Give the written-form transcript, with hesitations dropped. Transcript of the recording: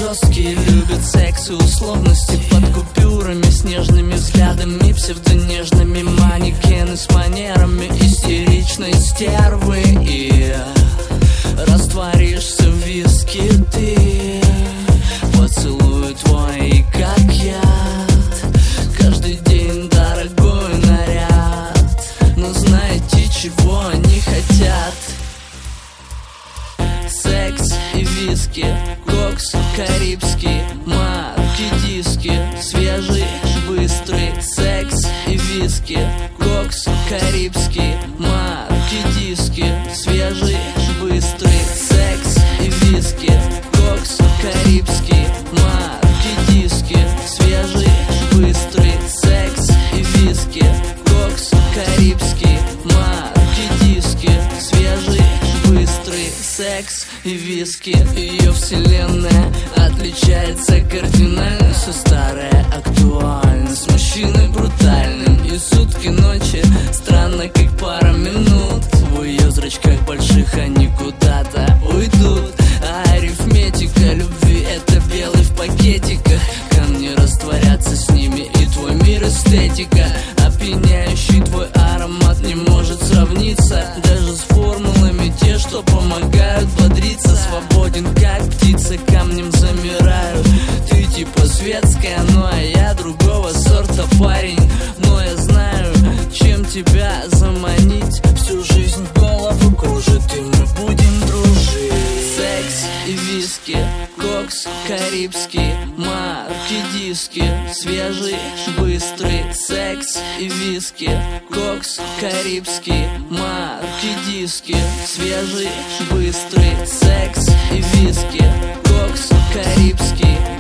жесткие, любят секс и условности под купюрами, с нежными взглядами, псевдонежными манекены с манерами истеричной стервы. И растворишься в виске ты, поцелуй твой как яд, каждый день дорогой наряд. Но знаете, чего они хотят? Секс и виски, кокс карибский, марки диски, свежий, быстрый. Секс и виски, кокс карибский, марки диски, свежий, быстрый. Секс и виски, кокс карибский, марки диски, свежий, быстрый. Секс и виски, кокс карибский, марки диски, свежий, быстрый. Секс и виски, ее вселенная отличается кардинально. Все старое актуально, с мужчиной брутальным. И сутки ночи, странно как пара минут. В ее зрачках больших они куда-то уйдут. А арифметика любви — это белый в пакетиках. Камни растворятся с ними, и твой мир эстетика. Опьяняющий твой аромат не может сравниться даже с формулами, те, что помогают бодриться. Свободен как птица, камнем замираю. Ты типа светская, ну а я другого сорта парень. Но я знаю, чем тебя заманить. Всю жизнь голову кружит, и мы будем дружить. Секс и виски, кокс карибский, марки диски, свежий, быстрый. Секс и виски, кокс карибский, марки диски, свежий, быстрый. Секс и виски, кокс карибский,